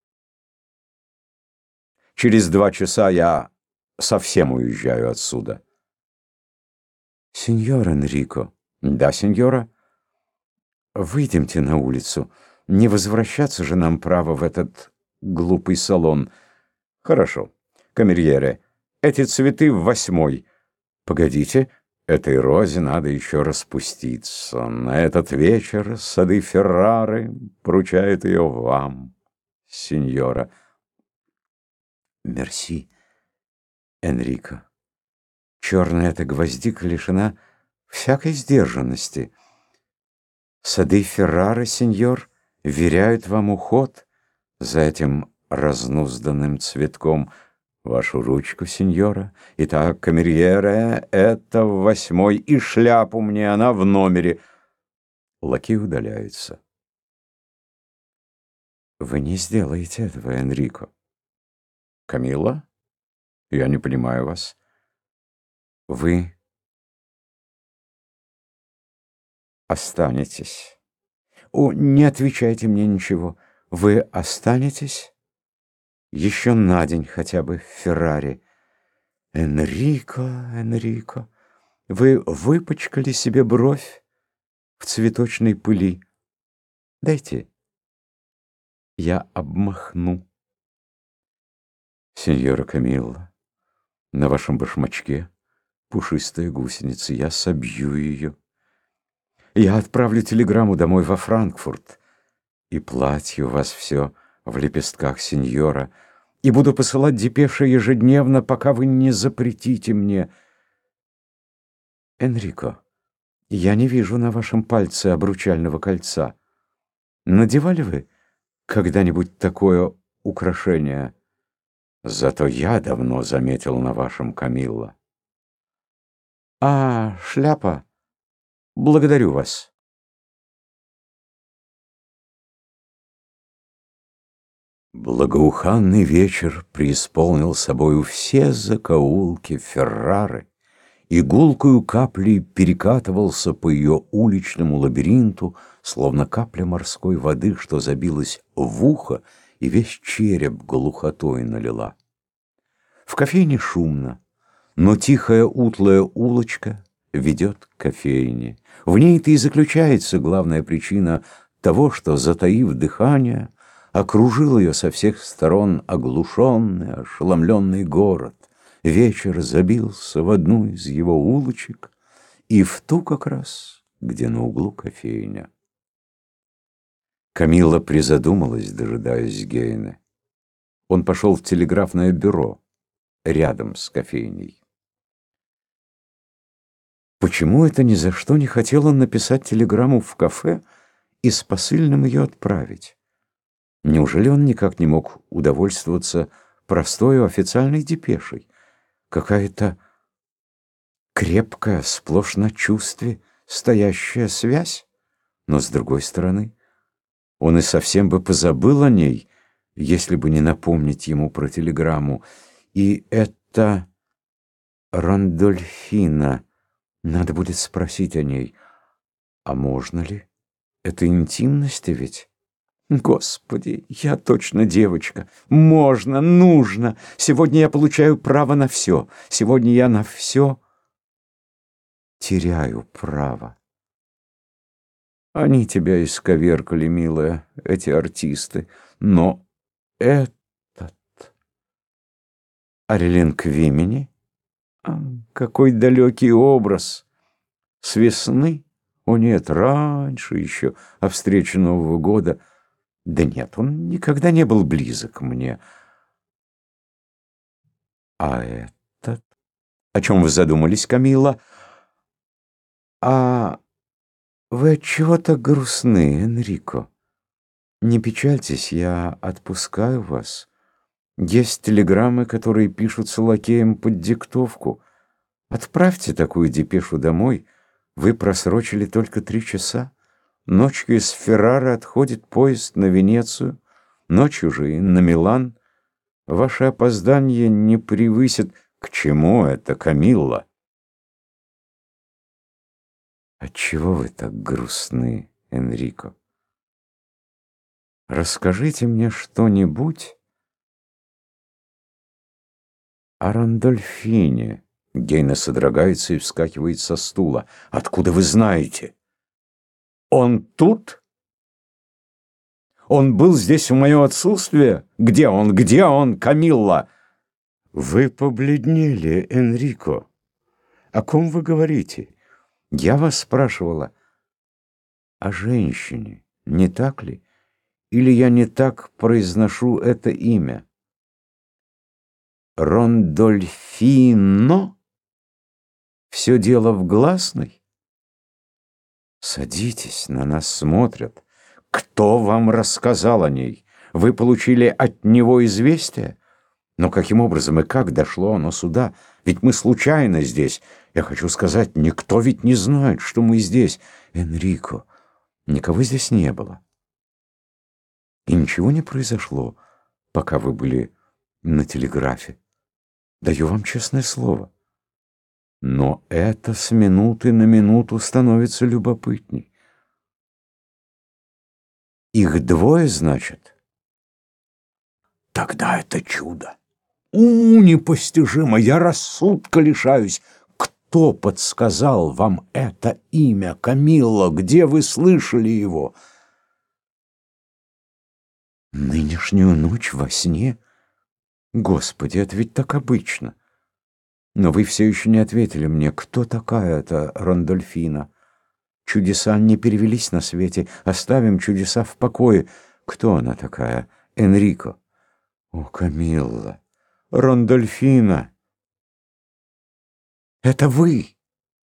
Speaker 1: «Через два часа я совсем уезжаю отсюда». «Сеньор Энрико». «Да, сеньора». «Выйдемте на улицу. Не возвращаться же нам, право, в этот глупый салон». «Хорошо. Камерьере, эти цветы в восьмой». «Погодите, этой розе надо еще распуститься. На этот вечер сады Феррары поручают ее вам, сеньора». «Мерси, Энрико. Черная эта гвоздика лишена всякой сдержанности. Сады Феррары, сеньор, веряют вам уход за этим разнузданным цветком. Вашу ручку, сеньора. Итак, камерьере, это в восьмой, и шляпу мне, она в номере». Лакей удаляется. «Вы не сделаете этого, Энрико». «Камилла? Я не понимаю вас». «Вы останетесь». «О, не отвечайте мне ничего. Вы останетесь еще на день хотя бы в Феррари». «Энрико, Энрико, вы выпачкали себе бровь в цветочной пыли. Дайте, я обмахну». «Сеньора Камилла, на вашем башмачке пушистая гусеница, я собью ее. Я отправлю телеграмму домой во Франкфурт, и платье у вас все в лепестках, сеньора, и буду посылать депеши ежедневно, пока вы не запретите мне». «Энрико, я не вижу на вашем пальце обручального кольца. Надевали вы когда-нибудь такое украшение?» «Зато я давно заметил на вашем, Камилла». «А, шляпа? Благодарю вас». Благоуханный вечер преисполнил собою все закоулки Феррары, и гулкою каплей перекатывался по ее уличному лабиринту, словно капля морской воды, что забилась в ухо и весь череп глухотой налила. В кофейне шумно, но тихая утлая улочка ведет к кофейне. В ней-то и заключается главная причина того, что, затаив дыхание, окружил ее со всех сторон оглушенный, ошеломленный город. Вечер забился в одну из его улочек и в ту как раз, где на углу кофейня. Камилла призадумалась, дожидаясь Гейне. Он пошел в телеграфное бюро рядом с кофейней. Почему это ни за что не хотел он написать телеграмму в кафе и с посыльным ее отправить? Неужели он никак не мог удовольствоваться простой официальной депешей? Какая-то крепкая, сплошь на чувстве стоящая связь? Но, с другой стороны, он и совсем бы позабыл о ней, если бы не напомнить ему про телеграмму. И это Рандольфина. Надо будет спросить о ней. А можно ли? Это интимность ведь? Господи, я точно девочка. Можно, нужно. Сегодня я получаю право на все. Сегодня я на все теряю право. Они тебя исковеркали, милая, эти артисты. Но этот Арелин Квимени? А, какой далекий образ! С весны? О нет, раньше еще, о встрече Нового года. Да нет, он никогда не был близок мне. А этот? О чем вы задумались, Камилла? А вы отчего так грустны, Энрико? Не печальтесь, я отпускаю вас. Есть телеграммы, которые пишутся лакеем под диктовку. Отправьте такую депешу домой. Вы просрочили только три часа. Ночью из Феррары отходит поезд на Венецию, ночью же и на Милан. Ваше опоздание не превысит... К чему это, Камилла? Отчего вы так грустны, Энрико? Расскажите мне что-нибудь о Рандольфине. Гейна содрогается и вскакивает со стула. Откуда вы знаете? Он тут? Он был здесь в мое отсутствие? Где он? Где он, Камилла? Вы побледнели, Энрико. О ком вы говорите? Я вас спрашивала о женщине, не так ли? Или я не так произношу это имя? Рондольфино? Все дело в гласной? Садитесь, на нас смотрят. Кто вам рассказал о ней? Вы получили от него известие? Но каким образом и как дошло оно сюда? Ведь мы случайно здесь. Я хочу сказать, никто ведь не знает, что мы здесь. Энрико, никого здесь не было. И ничего не произошло, пока вы были на телеграфе. Даю вам честное слово. Но это с минуты на минуту становится любопытней. Их двое, значит? Тогда это чудо. Уму непостижимо, я рассудка лишаюсь. Кто подсказал вам это имя, Камилла? Где вы слышали его? Нынешнюю ночь во сне? Господи, это ведь так обычно. Но вы все еще не ответили мне, кто такая эта Рандольфина? Чудеса не перевелись на свете. Оставим чудеса в покое. Кто она такая? Энрико. О, Камилла, Рандольфина. Это вы,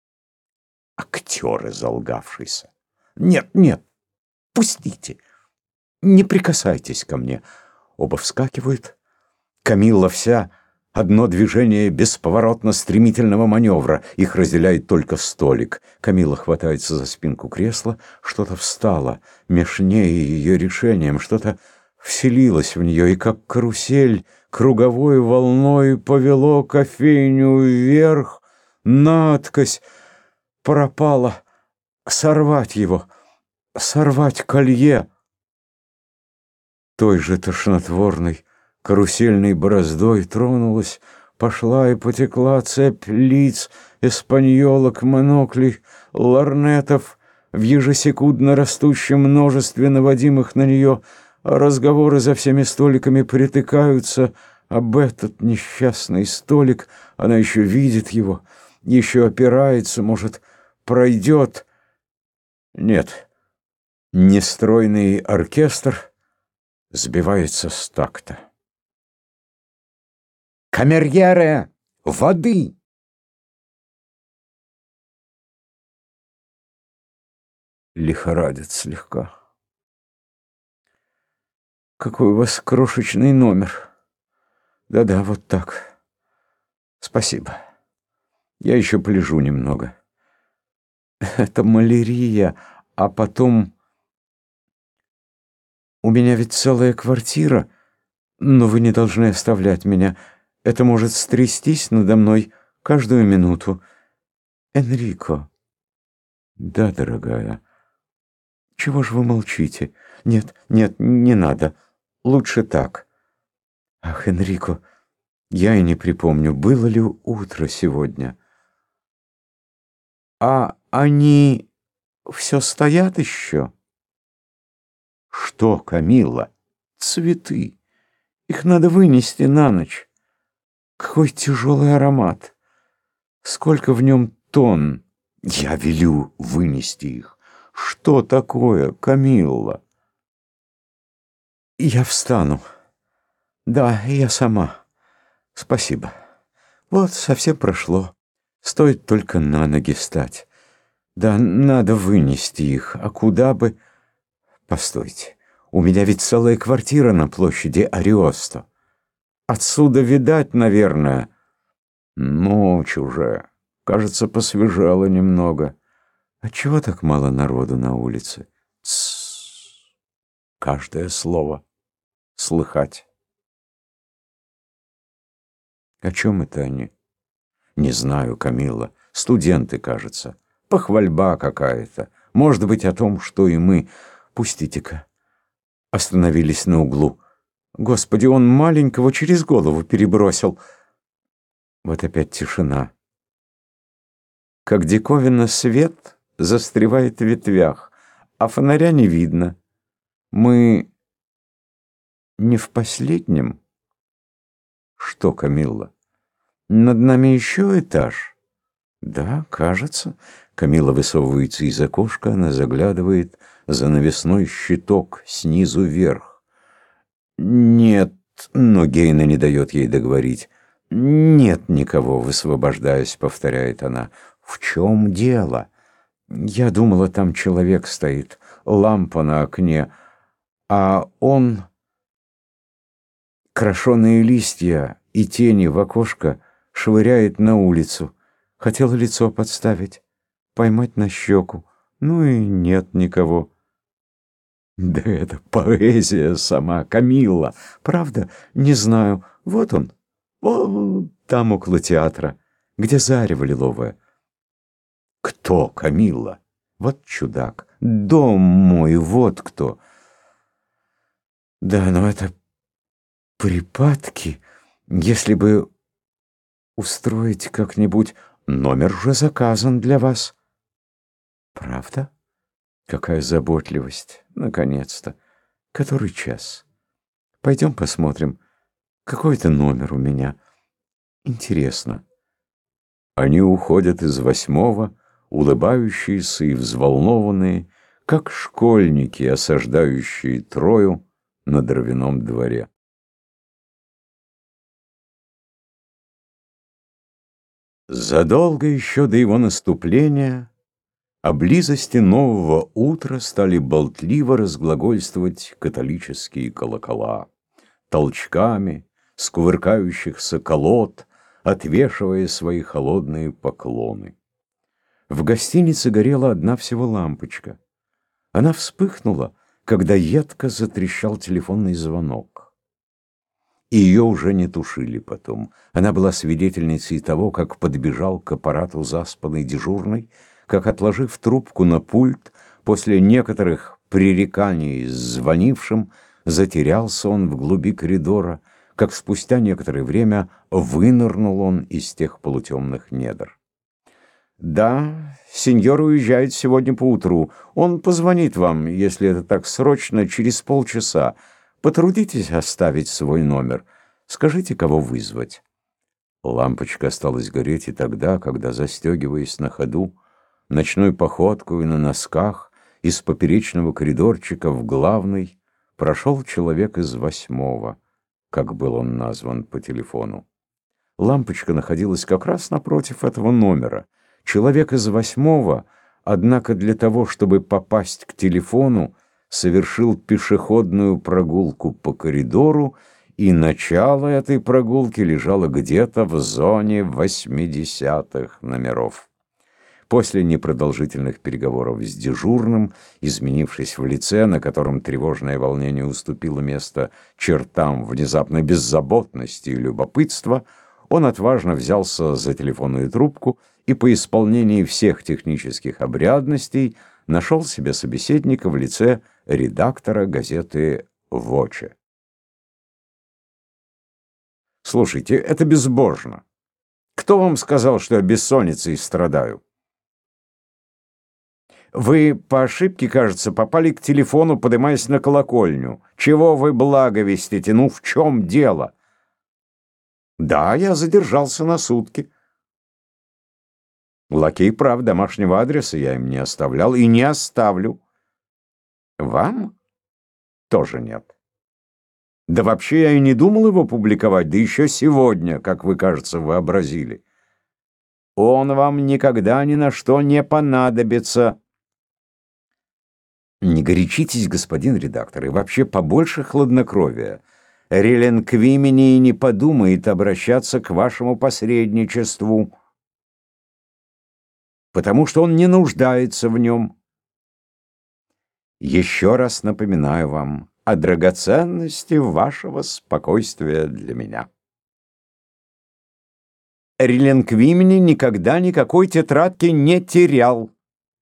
Speaker 1: актер изолгавшийся. Нет, нет, пустите. Не прикасайтесь ко мне. Оба вскакивают. Камилла вся одно движение бесповоротно-стремительного маневра. Их разделяет только столик. Камилла хватается за спинку кресла. Что-то встало меж ней и ее решением. Что-то вселилось в нее, и как карусель круговой волной повело кофейню вверх. Надкось пропала. Сорвать его, сорвать колье. Той же тошнотворной карусельной бороздой тронулась, пошла и потекла цепь лиц, эспаньолок, моноклей, лорнетов, в ежесекундно растущем множестве наводимых на нее. Разговоры за всеми столиками притыкаются об этот несчастный столик. Она еще видит его, еще опирается, может, пройдет. Нет, нестройный оркестр сбивается с такта. «Камерьере! Воды!» Лихорадит слегка. «Какой у вас крошечный номер!» «Да-да, вот так. Спасибо. Я еще полежу немного. Это малярия, а потом... У меня ведь целая квартира. Но вы не должны оставлять меня. Это может стрястись надо мной каждую минуту. Энрико. Да, дорогая. Чего ж вы молчите? Нет, нет, не надо. Лучше так. Ах, Энрико, я и не припомню, было ли утро сегодня. А они все стоят еще? Что, Камилла? Цветы. Их надо вынести на ночь. Какой тяжелый аромат. Сколько в нем тонн. Я велю вынести их. Что такое, Камилла? Я встану. Да, я сама. Спасибо. Вот, совсем прошло. Стоит только на ноги стать. Да, надо вынести их. А куда бы... Постойте. У меня ведь целая квартира на площади Ариосто. Отсюда видать, наверное. Ночь уже. Кажется, посвежало немного. А чего так мало народу на улице? Тссс. Каждое слово слыхать. О чем это они? Не знаю, Камилла. Студенты, кажется. Похвальба какая-то. Может быть, о том, что и мы. Пустите-ка. Остановились на углу. Господи, он маленького через голову перебросил. Вот опять тишина. Как диковинно свет застревает в ветвях, а фонаря не видно. Мы не в последнем? Что, Камилла? Над нами еще этаж? Да, кажется. Камилла высовывается из окошка, она заглядывает за навесной щиток снизу вверх. Нет, но Гейна не дает ей договорить. Нет никого, высвобождаясь, повторяет она. В чем дело? Я думала, там человек стоит, лампа на окне, а он... Крошеные листья и тени в окошко швыряет на улицу. Хотела лицо подставить, поймать на щеку. Ну и нет никого. Да это поэзия сама, Камилла. Правда? Не знаю. Вот он. Вон там около театра, где зарево лиловое. Кто, Камилла? Вот чудак. Дом мой, вот кто. Да, но это припадки. Если бы устроить как-нибудь... Номер уже заказан для вас. Правда? Какая заботливость. Наконец-то. Который час? Пойдем посмотрим. Какой-то номер у меня. Интересно. Они уходят из восьмого, улыбающиеся и взволнованные, как школьники, осаждающие Трою на дровяном дворе. Задолго еще до его наступления о близости нового утра стали болтливо разглагольствовать католические колокола, толчками с кувыркающихся колод, отвешивая свои холодные поклоны. В гостинице горела одна всего лампочка. Она вспыхнула, когда едко затрещал телефонный звонок. И ее уже не тушили потом. Она была свидетельницей того, как подбежал к аппарату заспанный дежурный, как, отложив трубку на пульт, после некоторых пререканий с звонившим, затерялся он в глуби коридора, как спустя некоторое время вынырнул он из тех полутемных недр. «Да, сеньор уезжает сегодня поутру. Он позвонит вам, если это так срочно, через полчаса. Потрудитесь оставить свой номер. Скажите, кого вызвать». Лампочка осталась гореть и тогда, когда, застегиваясь на ходу, ночной походкой на носках, из поперечного коридорчика в главный прошел человек из восьмого, как был он назван по телефону. Лампочка находилась как раз напротив этого номера. Человек из восьмого, однако для того, чтобы попасть к телефону, совершил пешеходную прогулку по коридору, и начало этой прогулки лежало где-то в зоне восьмидесятых номеров. После непродолжительных переговоров с дежурным, изменившись в лице, на котором тревожное волнение уступило место чертам внезапной беззаботности и любопытства, он отважно взялся за телефонную трубку и по исполнении всех технических обрядностей нашел себе собеседника в лице редактора газеты «Воче». «Слушайте, это безбожно. Кто вам сказал, что я бессонницей страдаю? Вы по ошибке, кажется, попали к телефону, подымаясь на колокольню. Чего вы благовестите? Ну, в чем дело?» «Да, я задержался на сутки». «Лакей прав, домашнего адреса я им не оставлял и не оставлю». «Вам?» «Тоже нет». «Да вообще я и не думал его публиковать, да еще сегодня, как вы, кажется, вообразили». «Он вам никогда ни на что не понадобится». «Не горячитесь, господин редактор, и вообще побольше хладнокровия. Реленквимени и не подумает обращаться к вашему посредничеству, потому что он не нуждается в нем. Еще раз напоминаю вам о драгоценности вашего спокойствия для меня. Реленквимени никогда никакой тетрадки не терял».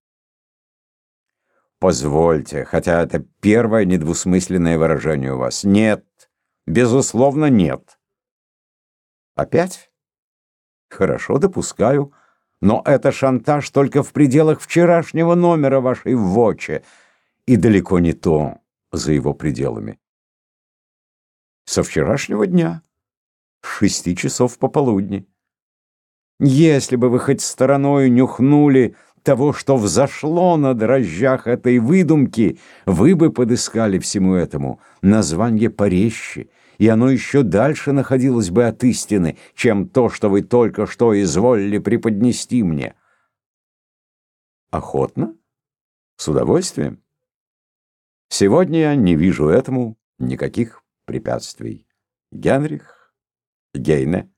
Speaker 1: «Позвольте, хотя это первое недвусмысленное выражение у вас. Нет, безусловно, нет». «Опять? Хорошо, допускаю. Но это шантаж только в пределах вчерашнего номера вашей «Воче», и далеко не то за его пределами. Со вчерашнего дня, с шести часов пополудни. Если бы вы хоть стороною нюхнули того, что взошло на дрожжах этой выдумки, вы бы подыскали всему этому название порезче, и оно еще дальше находилось бы от истины, чем то, что вы только что изволили преподнести мне». «Охотно? С удовольствием. Сегодня я не вижу этому никаких препятствий. Генрих Гейне».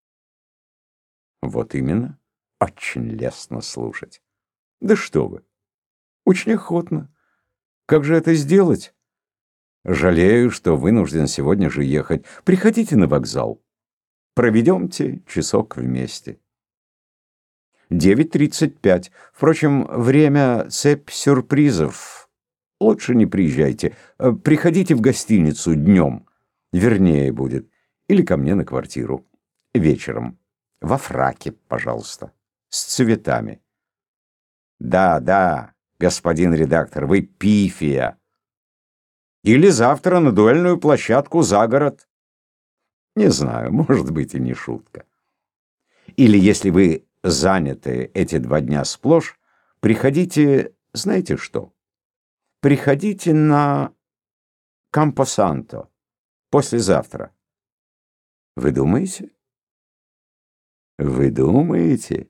Speaker 1: «Вот именно. Очень лестно слушать». «Да что вы! Очень охотно. Как же это сделать? Жалею, что вынужден сегодня же ехать. Приходите на вокзал. Проведемте часок вместе». девять тридцать пять. Впрочем, время цепь сюрпризов. Лучше не приезжайте. Приходите в гостиницу днем. Вернее будет. Или ко мне на квартиру. Вечером. Во фраке, пожалуйста. С цветами. Да, да, господин редактор, вы пифия. Или завтра на дуэльную площадку за город. Не знаю, может быть и не шутка. Или если вы заняты эти два дня сплошь, приходите, знаете что? Приходите на Кампосанто послезавтра. Вы думаете? Вы думаете?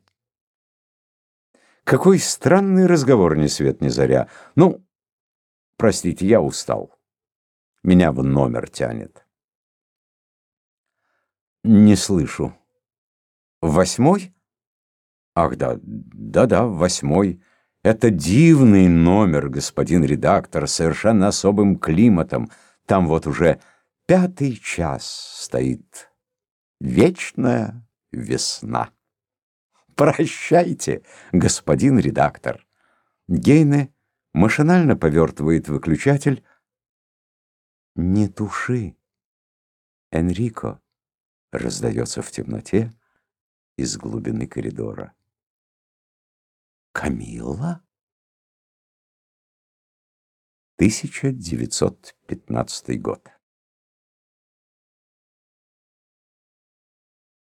Speaker 1: Какой странный разговор, ни свет ни заря. Ну, простите, я устал. Меня в номер тянет. Не слышу. Восьмой? Ах, да, да-да, восьмой. Это дивный номер, господин редактор, совершенно особым климатом. Там вот уже пятый час стоит вечная весна. Прощайте, господин редактор. Гейне машинально повертывает выключатель. Не туши, Энрико, раздается в темноте из глубины коридора. Камилла? тысяча девятьсот пятнадцатый год.